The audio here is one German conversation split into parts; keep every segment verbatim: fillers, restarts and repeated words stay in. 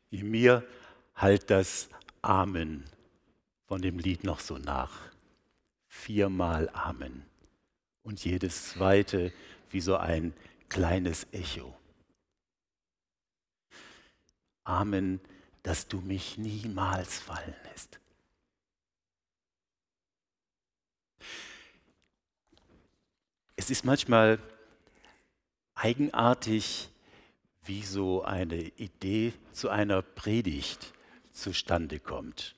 In mir hallt das Amen von dem Lied noch so nach. Viermal Amen. Und jedes zweite wie so ein kleines Echo. Amen, dass du mich niemals fallen lässt. Es ist manchmal eigenartig, wie so eine Idee zu einer Predigt zustande kommt.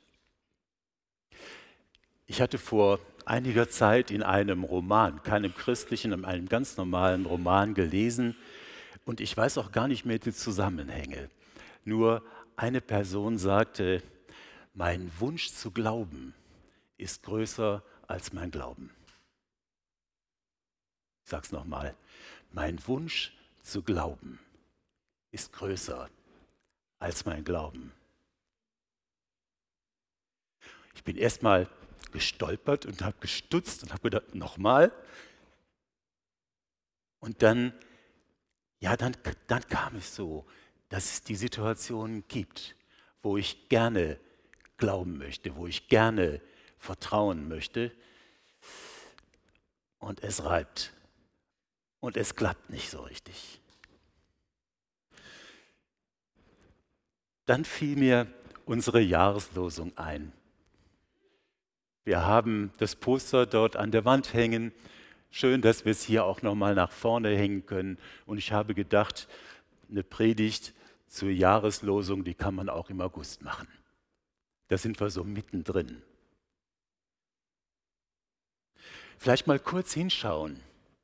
Ich hatte vor einiger Zeit in einem Roman, keinem christlichen, in einem ganz normalen Roman gelesen und ich weiß auch gar nicht mehr die Zusammenhänge. Nur eine Person sagte, mein Wunsch zu glauben ist größer als mein Glauben. Ich sage es nochmal, mein Wunsch zu glauben ist größer als mein Glauben. Ich bin erstmal gestolpert und habe gestutzt und habe gedacht, nochmal. Und dann, ja, dann, dann kam es so, dass es die Situationen gibt, wo ich gerne glauben möchte, wo ich gerne vertrauen möchte. Und es reibt. Und es klappt nicht so richtig. Dann fiel mir unsere Jahreslosung ein. Wir haben das Poster dort an der Wand hängen. Schön, dass wir es hier auch nochmal nach vorne hängen können. Und ich habe gedacht, eine Predigt zur Jahreslosung, die kann man auch im August machen. Da sind wir so mittendrin. Vielleicht mal kurz hinschauen.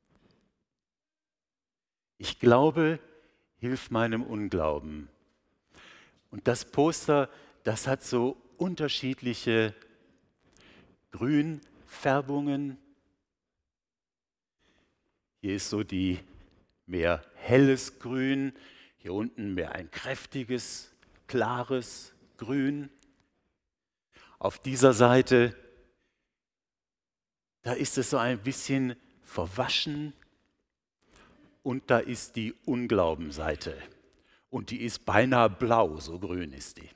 Ich glaube, hilf meinem Unglauben. Und das Poster, das hat so unterschiedliche Grünfärbungen. Hier ist so die mehr helles Grün, hier unten mehr ein kräftiges, klares Grün. Auf dieser Seite, da ist es so ein bisschen verwaschen und da ist die Unglaubenseite. Und die ist beinahe blau, so grün ist die.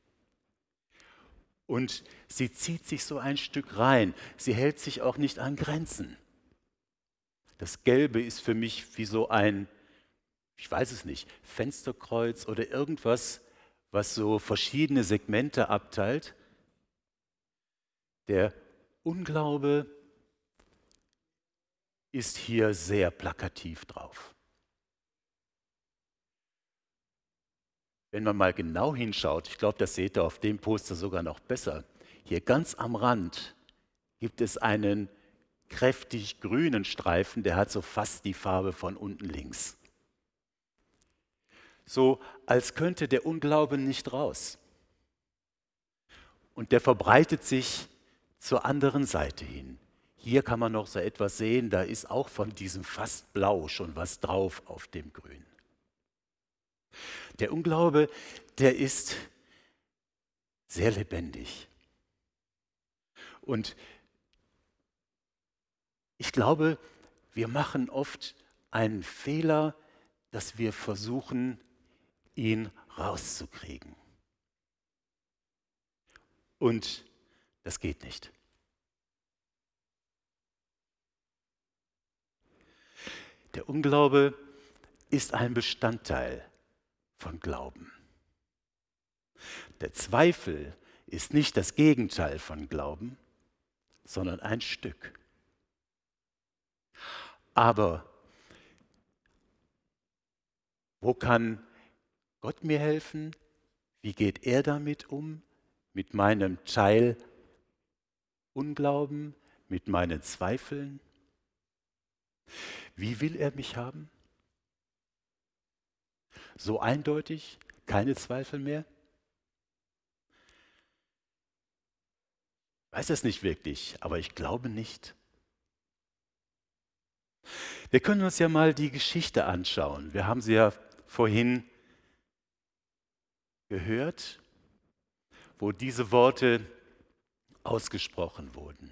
Und sie zieht sich so ein Stück rein. Sie hält sich auch nicht an Grenzen. Das Gelbe ist für mich wie so ein, ich weiß es nicht, Fensterkreuz oder irgendwas, was so verschiedene Segmente abteilt. Der Unglaube ist hier sehr plakativ drauf. Wenn man mal genau hinschaut, ich glaube, das seht ihr auf dem Poster sogar noch besser, hier ganz am Rand gibt es einen kräftig grünen Streifen, der hat so fast die Farbe von unten links. So als könnte der Unglaube nicht raus. Und der verbreitet sich zur anderen Seite hin. Hier kann man noch so etwas sehen, da ist auch von diesem fast Blau schon was drauf auf dem Grün. Der Unglaube, der ist sehr lebendig. Und ich glaube, wir machen oft einen Fehler, dass wir versuchen, ihn rauszukriegen. Und das geht nicht. Der Unglaube ist ein Bestandteil von Glauben. Der Zweifel ist nicht das Gegenteil von Glauben, sondern ein Stück. Aber wo kann Gott mir helfen? Wie geht er damit um? Mit meinem Teil Unglauben, mit meinen Zweifeln? Wie will er mich haben? So eindeutig, keine Zweifel mehr? Ich weiß es nicht wirklich, aber ich glaube nicht. Wir können uns ja mal die Geschichte anschauen. Wir haben sie ja vorhin gehört, wo diese Worte ausgesprochen wurden.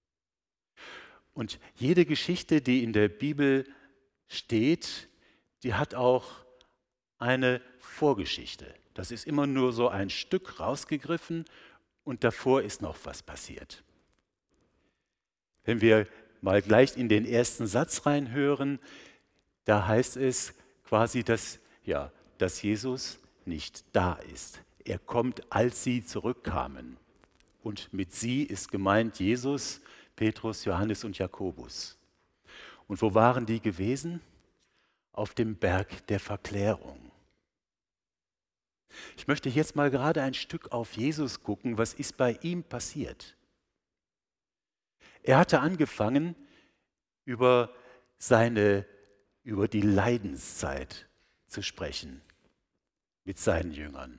Und jede Geschichte, die in der Bibel steht, die hat auch eine Vorgeschichte. Das ist immer nur so ein Stück rausgegriffen und davor ist noch was passiert. Wenn wir mal gleich in den ersten Satz reinhören, da heißt es quasi, dass, ja, dass Jesus nicht da ist. Er kommt, als sie zurückkamen. Und mit sie ist gemeint Jesus, Petrus, Johannes und Jakobus. Und wo waren die gewesen? Auf dem Berg der Verklärung. Ich möchte jetzt mal gerade ein Stück auf Jesus gucken. Was ist bei ihm passiert? Er hatte angefangen, über seine, über die Leidenszeit zu sprechen mit seinen Jüngern.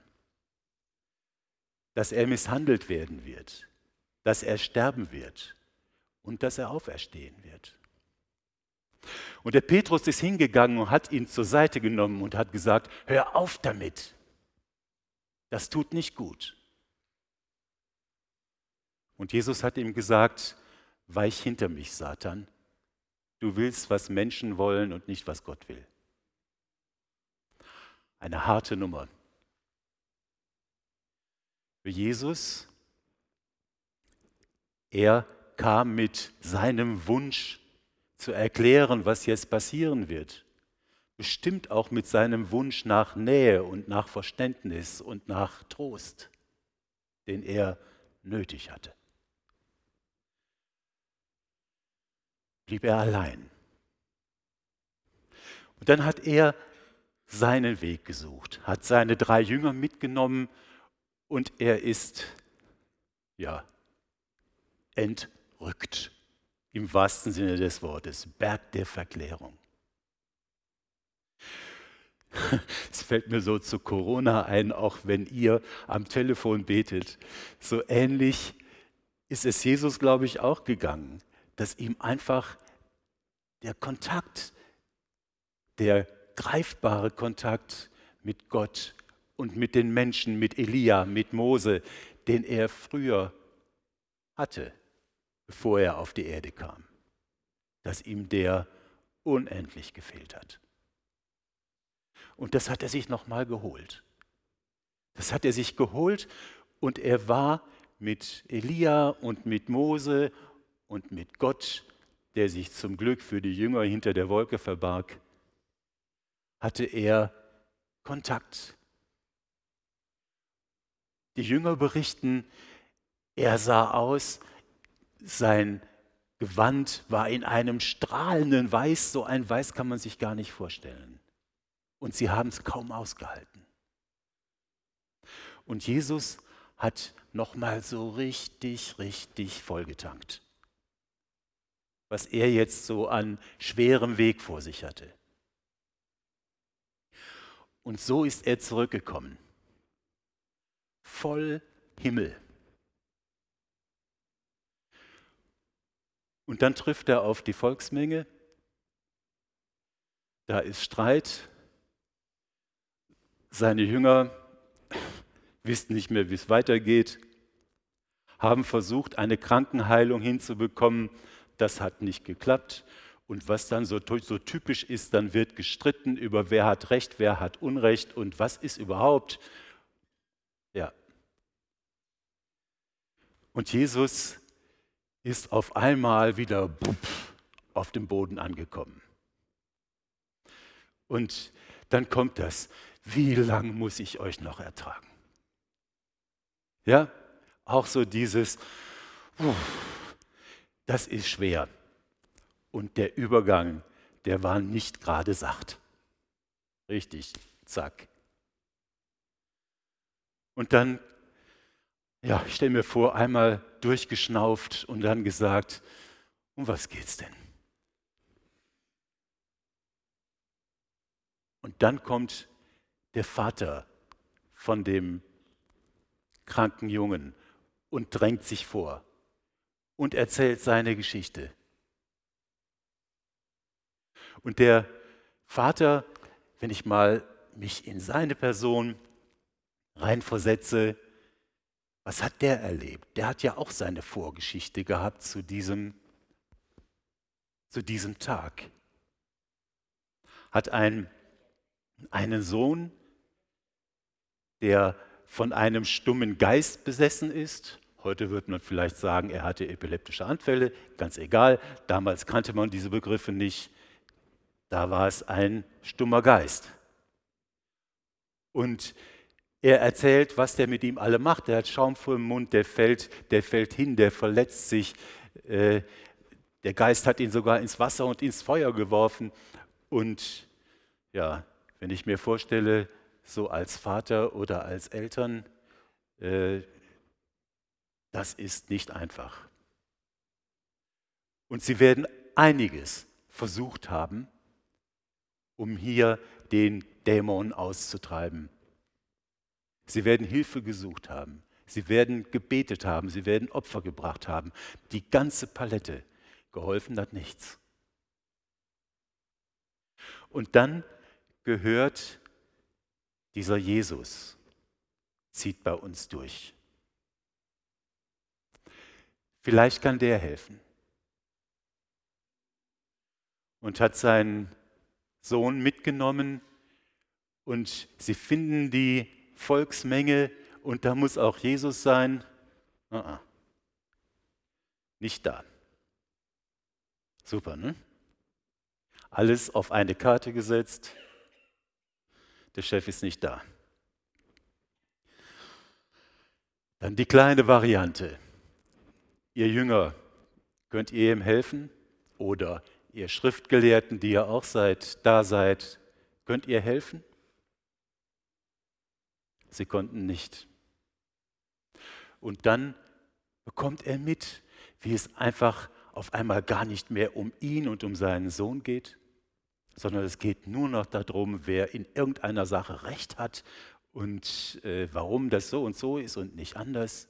Dass er misshandelt werden wird, dass er sterben wird und dass er auferstehen wird. Und der Petrus ist hingegangen und hat ihn zur Seite genommen und hat gesagt, hör auf damit, das tut nicht gut. Und Jesus hat ihm gesagt, weich hinter mich, Satan, du willst, was Menschen wollen und nicht, was Gott will. Eine harte Nummer. Für Jesus, er kam mit seinem Wunsch zu erklären, was jetzt passieren wird. Bestimmt auch mit seinem Wunsch nach Nähe und nach Verständnis und nach Trost, den er nötig hatte. Blieb er allein. Und dann hat er seinen Weg gesucht, hat seine drei Jünger mitgenommen und er ist, ja, entrückt. Im wahrsten Sinne des Wortes, Berg der Verklärung. Es fällt mir so zu Corona ein, auch wenn ihr am Telefon betet. So ähnlich ist es Jesus, glaube ich, auch gegangen, dass ihm einfach der Kontakt, der greifbare Kontakt mit Gott und mit den Menschen, mit Elia, mit Mose, den er früher hatte, bevor er auf die Erde kam, dass ihm der unendlich gefehlt hat. Und das hat er sich nochmal geholt. Das hat er sich geholt und er war mit Elia und mit Mose und mit Gott, der sich zum Glück für die Jünger hinter der Wolke verbarg, hatte er Kontakt. Die Jünger berichten, er sah aus, sein Gewand war in einem strahlenden Weiß, so ein Weiß kann man sich gar nicht vorstellen. Und sie haben es kaum ausgehalten. Und Jesus hat nochmal so richtig, richtig vollgetankt, was er jetzt so an schwerem Weg vor sich hatte. Und so ist er zurückgekommen, voll Himmel. Und dann trifft er auf die Volksmenge, da ist Streit, seine Jünger wissen nicht mehr, wie es weitergeht, haben versucht, eine Krankenheilung hinzubekommen, das hat nicht geklappt. Und was dann so, so typisch ist, dann wird gestritten über wer hat Recht, wer hat Unrecht und was ist überhaupt. Ja. Und Jesus ist auf einmal wieder buff, auf dem Boden angekommen. Und dann kommt das, wie lang muss ich euch noch ertragen? Ja, auch so dieses, das ist schwer. Und der Übergang, der war nicht gerade sacht. Richtig, zack. Und dann, ja, ich stelle mir vor, einmal durchgeschnauft und dann gesagt, um was geht's denn? Und dann kommt der Vater von dem kranken Jungen und drängt sich vor und erzählt seine Geschichte. Und der Vater, wenn ich mal mich in seine Person reinversetze, was hat der erlebt? Der hat ja auch seine Vorgeschichte gehabt zu diesem, zu diesem Tag. Hat ein, einen Sohn, der von einem stummen Geist besessen ist. Heute würde man vielleicht sagen, er hatte epileptische Anfälle, ganz egal. Damals kannte man diese Begriffe nicht. Da war es ein stummer Geist. Und er erzählt, was der mit ihm alle macht. Der hat Schaum vor dem Mund, der fällt, der fällt hin, der verletzt sich. Äh, der Geist hat ihn sogar ins Wasser und ins Feuer geworfen. Und ja, wenn ich mir vorstelle, so als Vater oder als Eltern, äh, das ist nicht einfach. Und sie werden einiges versucht haben, um hier den Dämon auszutreiben. Sie werden Hilfe gesucht haben. Sie werden gebetet haben. Sie werden Opfer gebracht haben. Die ganze Palette. Geholfen hat nichts. Und dann gehört dieser Jesus, zieht bei uns durch. Vielleicht kann der helfen. Und hat seinen Sohn mitgenommen und sie finden die Volksmenge und da muss auch Jesus sein. Uh-uh. Nicht da. Super, ne? Alles auf eine Karte gesetzt. Der Chef ist nicht da. Dann die kleine Variante. Ihr Jünger, könnt ihr ihm helfen? Oder ihr Schriftgelehrten, die ihr auch seid, da seid, könnt ihr helfen? Sie konnten nicht. Und dann bekommt er mit, wie es einfach auf einmal gar nicht mehr um ihn und um seinen Sohn geht, sondern es geht nur noch darum, wer in irgendeiner Sache Recht hat und äh, warum das so und so ist und nicht anders.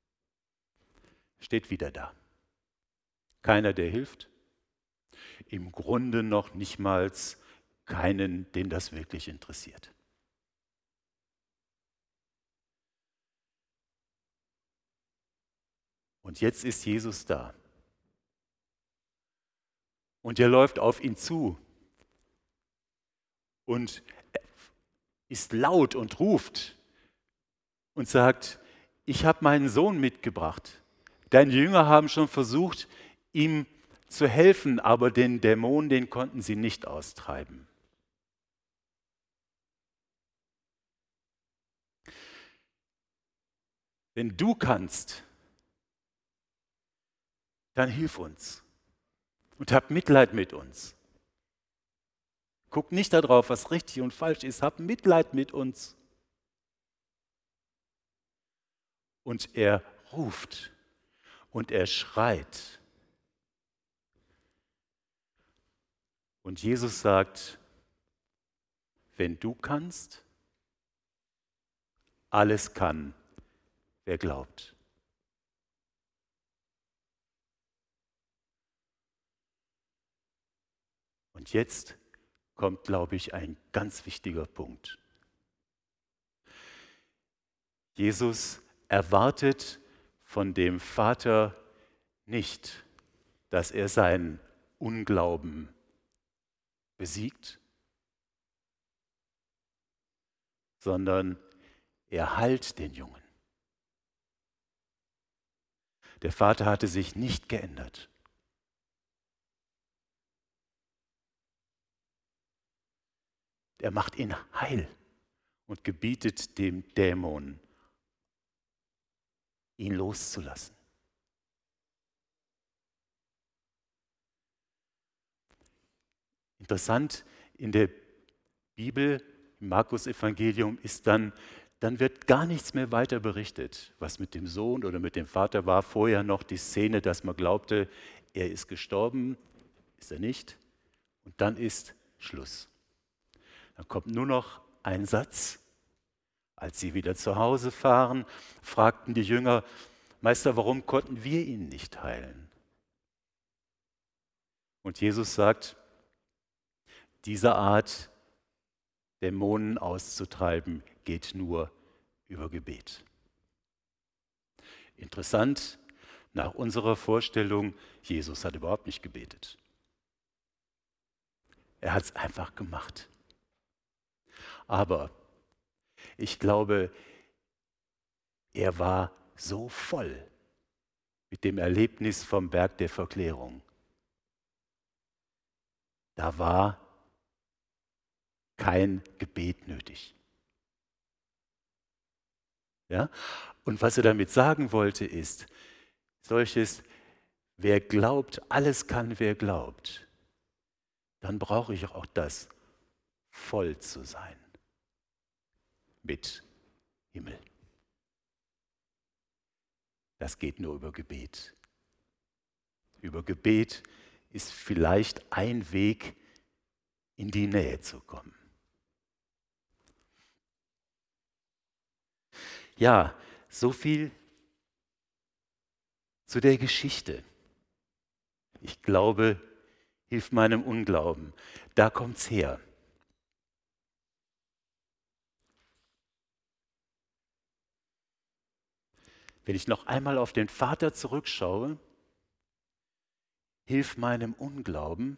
Steht wieder da. Keiner, der hilft. Im Grunde noch nicht mal keinen, den das wirklich interessiert. Und jetzt ist Jesus da. Und er läuft auf ihn zu und ist laut und ruft und sagt, ich habe meinen Sohn mitgebracht. Deine Jünger haben schon versucht, ihm zu helfen, aber den Dämon, den konnten sie nicht austreiben. Wenn du kannst, dann hilf uns und hab Mitleid mit uns. Guck nicht darauf, was richtig und falsch ist, hab Mitleid mit uns. Und er ruft und er schreit. Und Jesus sagt, wenn du kannst, alles kann, wer glaubt. Und jetzt kommt, glaube ich, ein ganz wichtiger Punkt. Jesus erwartet von dem Vater nicht, dass er seinen Unglauben besiegt, sondern er heilt den Jungen. Der Vater hatte sich nicht geändert. Er macht ihn heil und gebietet dem Dämon, ihn loszulassen. Interessant, in der Bibel, im Markus-Evangelium, ist dann, dann wird gar nichts mehr weiter berichtet, was mit dem Sohn oder mit dem Vater war. Vorher noch die Szene, dass man glaubte, er ist gestorben, ist er nicht. Und dann ist Schluss. Dann kommt nur noch ein Satz. Als sie wieder zu Hause fahren, fragten die Jünger, Meister, warum konnten wir ihn nicht heilen? Und Jesus sagt, diese Art, Dämonen auszutreiben, geht nur über Gebet. Interessant, nach unserer Vorstellung, Jesus hat überhaupt nicht gebetet. Er hat es einfach gemacht. Aber Ich glaube, er war so voll mit dem Erlebnis vom Berg der Verklärung. Da war kein Gebet nötig. Ja? Und was er damit sagen wollte ist, solches, wer glaubt, alles kann, wer glaubt, dann brauche ich auch das, voll zu sein mit Himmel. Das geht nur über Gebet. Über Gebet ist vielleicht ein Weg, in die Nähe zu kommen. Ja, so viel zu der Geschichte. Ich glaube, hilf meinem Unglauben. Da kommt's her. Wenn ich noch einmal auf den Vater zurückschaue, hilf meinem Unglauben,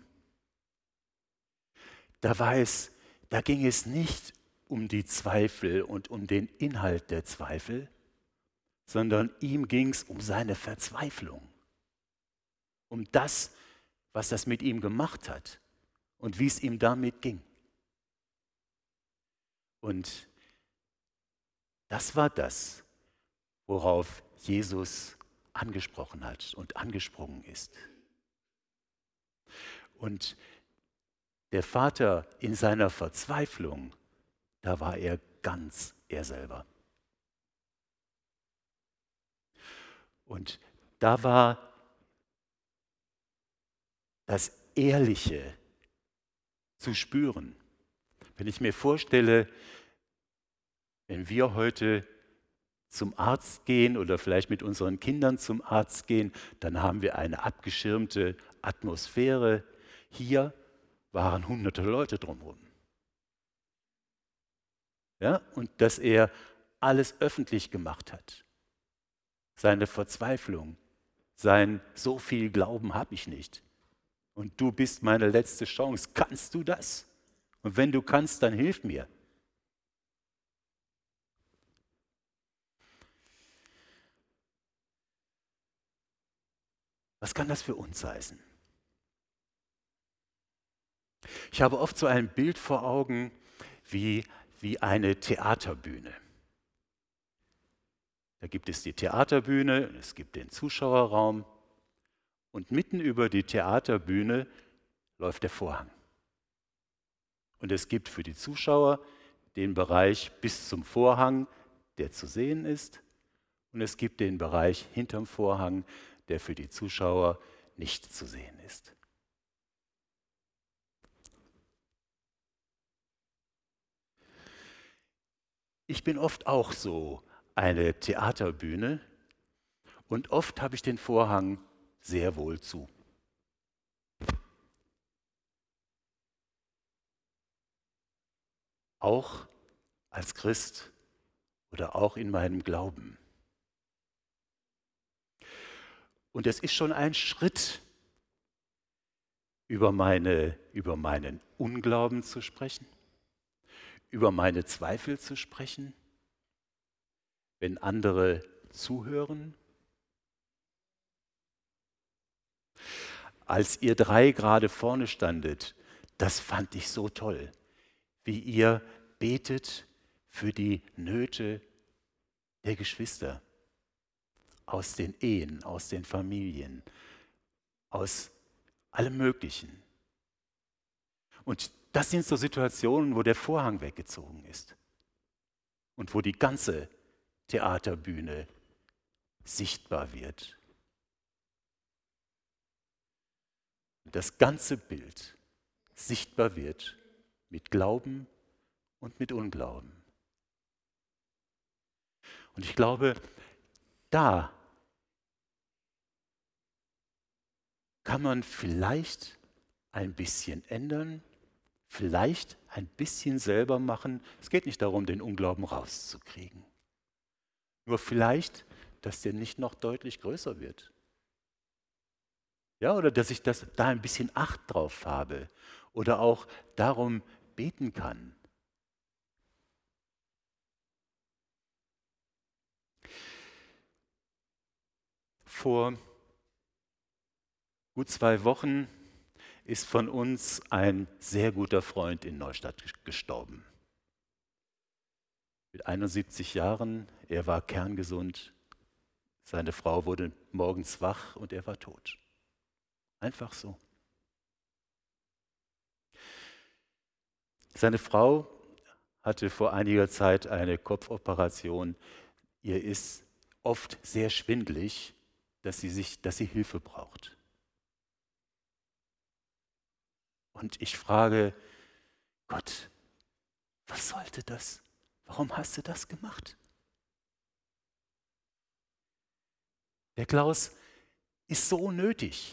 da war es, da ging es nicht um die Zweifel und um den Inhalt der Zweifel, sondern ihm ging es um seine Verzweiflung, um das, was das mit ihm gemacht hat und wie es ihm damit ging. Und das war das, worauf Jesus angesprochen hat und angesprungen ist. Und der Vater in seiner Verzweiflung, da war er ganz er selber. Und da war das Ehrliche zu spüren. Wenn ich mir vorstelle, wenn wir heute zum Arzt gehen oder vielleicht mit unseren Kindern zum Arzt gehen, dann haben wir eine abgeschirmte Atmosphäre. Hier waren hunderte Leute drumherum. Ja, und dass er alles öffentlich gemacht hat. Seine Verzweiflung, sein so viel Glauben habe ich nicht. Und du bist meine letzte Chance. Kannst du das? Und wenn du kannst, dann hilf mir. Was kann das für uns heißen? Ich habe oft so ein Bild vor Augen wie, wie eine Theaterbühne. Da gibt es die Theaterbühne, es gibt den Zuschauerraum und mitten über die Theaterbühne läuft der Vorhang. Und es gibt für die Zuschauer den Bereich bis zum Vorhang, der zu sehen ist, und es gibt den Bereich hinterm Vorhang, der für die Zuschauer nicht zu sehen ist. Ich bin oft auch so eine Theaterbühne und oft habe ich den Vorhang sehr wohl zu. Auch als Christ oder auch in meinem Glauben. Und es ist schon ein Schritt, über, meine, über meinen Unglauben zu sprechen, über meine Zweifel zu sprechen, wenn andere zuhören. Als ihr drei gerade vorne standet, das fand ich so toll, wie ihr betet für die Nöte der Geschwister aus den Ehen, aus den Familien, aus allem Möglichen. Und das sind so Situationen, wo der Vorhang weggezogen ist und wo die ganze Theaterbühne sichtbar wird. Das ganze Bild sichtbar wird mit Glauben und mit Unglauben. Und ich glaube, da kann man vielleicht ein bisschen ändern, vielleicht ein bisschen selber machen. Es geht nicht darum, den Unglauben rauszukriegen. Nur vielleicht, dass der nicht noch deutlich größer wird. Ja, oder dass ich das, da ein bisschen Acht drauf habe oder auch darum beten kann. Vor gut zwei Wochen ist von uns ein sehr guter Freund in Neustadt gestorben. Mit einundsiebzig Jahren, er war kerngesund, seine Frau wurde morgens wach und er war tot. Einfach so. Seine Frau hatte vor einiger Zeit eine Kopfoperation. Ihr ist oft sehr schwindelig, dass sie, sich, dass sie Hilfe braucht. Und ich frage, Gott, was sollte das? Warum hast du das gemacht? Der Klaus ist so nötig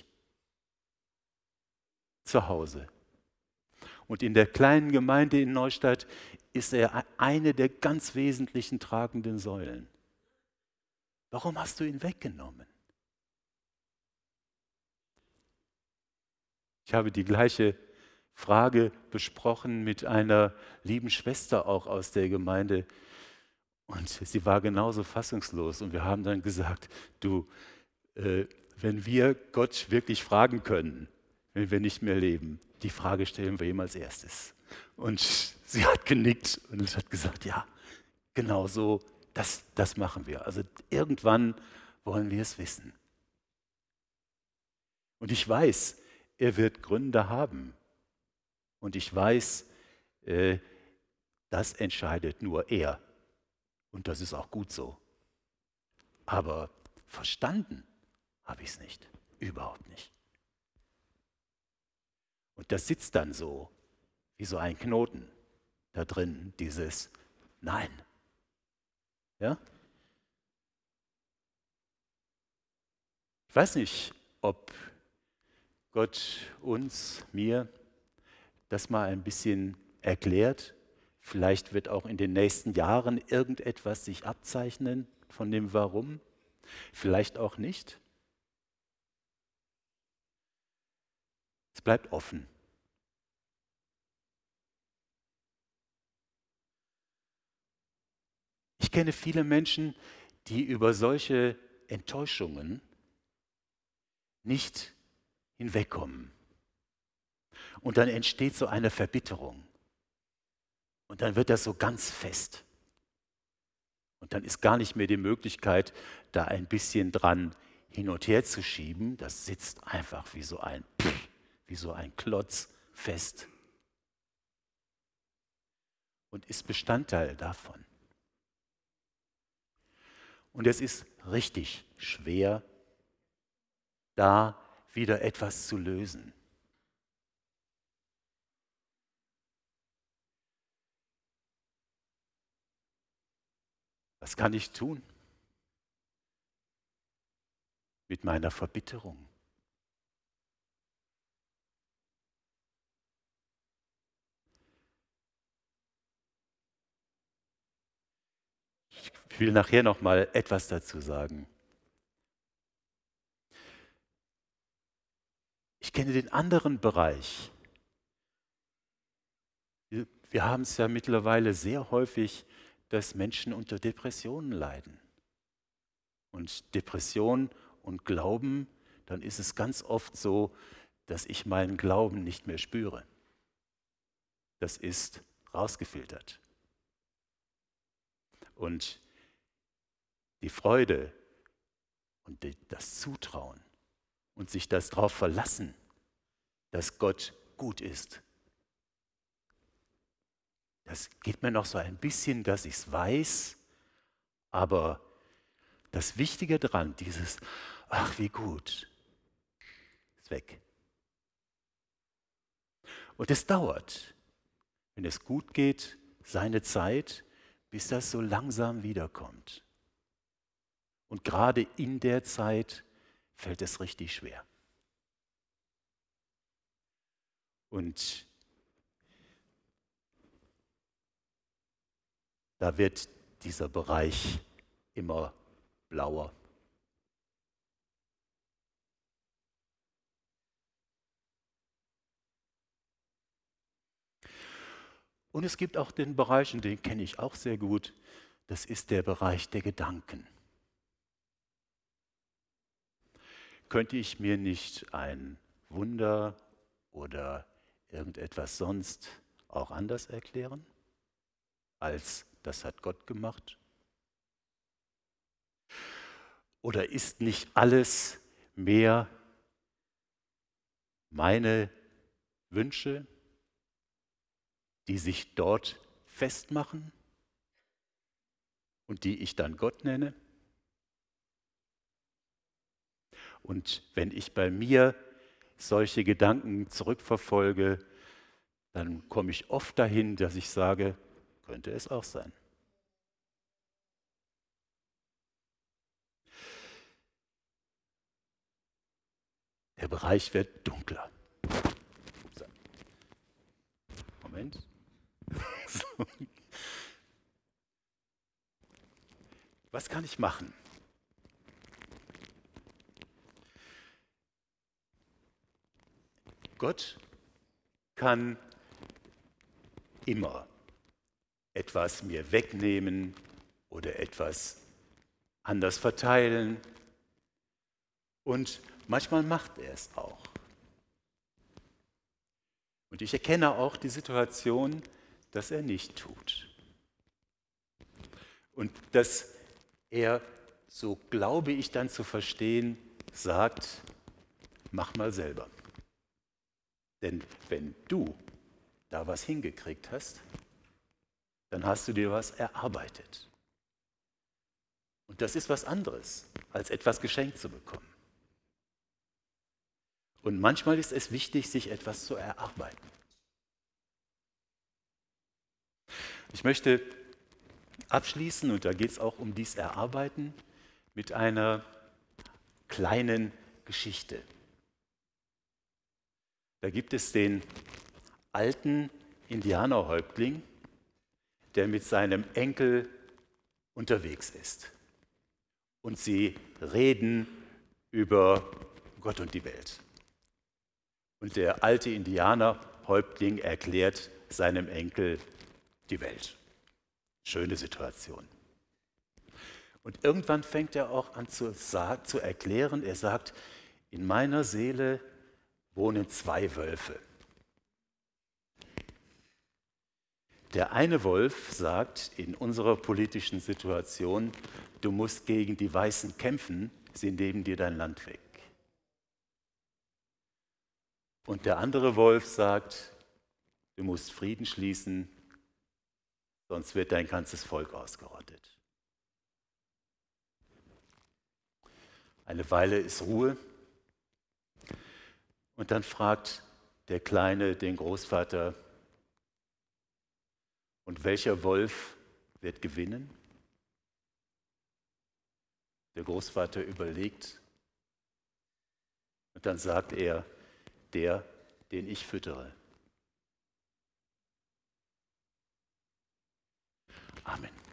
zu Hause. Und in der kleinen Gemeinde in Neustadt ist er eine der ganz wesentlichen tragenden Säulen. Warum hast du ihn weggenommen? Ich habe die gleiche Frage besprochen mit einer lieben Schwester auch aus der Gemeinde. Und sie war genauso fassungslos. Und wir haben dann gesagt, du, äh, wenn wir Gott wirklich fragen können, wenn wir nicht mehr leben, die Frage stellen wir ihm als erstes. Und sie hat genickt und hat gesagt, ja, genau so, das, das machen wir. Also irgendwann wollen wir es wissen. Und ich weiß, er wird Gründe haben. Und ich weiß, äh, das entscheidet nur er. Und das ist auch gut so. Aber verstanden habe ich es nicht. Überhaupt nicht. Und das sitzt dann so, wie so ein Knoten da drin, dieses Nein. Ja? Ich weiß nicht, ob Gott uns, mir, das mal ein bisschen erklärt. Vielleicht wird auch in den nächsten Jahren irgendetwas sich abzeichnen von dem Warum. Vielleicht auch nicht. Es bleibt offen. Ich kenne viele Menschen, die über solche Enttäuschungen nicht hinwegkommen. Und dann entsteht so eine Verbitterung. Und dann wird das so ganz fest. Und dann ist gar nicht mehr die Möglichkeit, da ein bisschen dran hin und her zu schieben. Das sitzt einfach wie so ein, wie so ein Klotz fest. Und ist Bestandteil davon. Und es ist richtig schwer, da wieder etwas zu lösen. Was kann ich tun mit meiner Verbitterung? Ich will nachher noch mal etwas dazu sagen. Ich kenne den anderen Bereich. Wir, wir haben es ja mittlerweile sehr häufig, dass Menschen unter Depressionen leiden. Und Depression und Glauben, dann ist es ganz oft so, dass ich meinen Glauben nicht mehr spüre. Das ist rausgefiltert. Und die Freude und die, das Zutrauen und sich das darauf verlassen, dass Gott gut ist, das geht mir noch so ein bisschen, dass ich es weiß, aber das Wichtige daran, dieses, ach wie gut, ist weg. Und es dauert, wenn es gut geht, seine Zeit, bis das so langsam wiederkommt. Und gerade in der Zeit fällt es richtig schwer. Und da wird dieser Bereich immer blauer. Und es gibt auch den Bereich, und den kenne ich auch sehr gut, das ist der Bereich der Gedanken. könnte ich mir nicht ein Wunder oder irgendetwas sonst auch anders erklären, als das hat Gott gemacht? Oder ist nicht alles mehr meine Wünsche, die sich dort festmachen und die ich dann Gott nenne? Und wenn ich bei mir solche Gedanken zurückverfolge, dann komme ich oft dahin, dass ich sage, könnte es auch sein. Der Bereich wird dunkler. Ups. Moment. So. Was kann ich machen? Gott kann immer etwas mir wegnehmen oder etwas anders verteilen. Und manchmal macht er es auch. Und ich erkenne auch die Situation, dass er nicht tut. Und dass er, so glaube ich dann zu verstehen, sagt, mach mal selber. Denn wenn du da was hingekriegt hast, dann hast du dir was erarbeitet. Und das ist was anderes, als etwas geschenkt zu bekommen. Und manchmal ist es wichtig, sich etwas zu erarbeiten. Ich möchte abschließen, und da geht es auch um dies Erarbeiten, mit einer kleinen Geschichte. Da gibt es den alten Indianerhäuptling, der mit seinem Enkel unterwegs ist. Und sie reden über Gott und die Welt. Und der alte Indianerhäuptling erklärt seinem Enkel die Welt. Schöne Situation. Und irgendwann fängt er auch an zu, zu erklären, er sagt, in meiner Seele wohnen zwei Wölfe. Der eine Wolf sagt in unserer politischen Situation, du musst gegen die Weißen kämpfen, sie nehmen dir dein Land weg. Und der andere Wolf sagt, du musst Frieden schließen, sonst wird dein ganzes Volk ausgerottet. Eine Weile ist Ruhe und dann fragt der Kleine den Großvater, und welcher Wolf wird gewinnen? Der Großvater überlegt und dann sagt er, der, den ich füttere. Amen.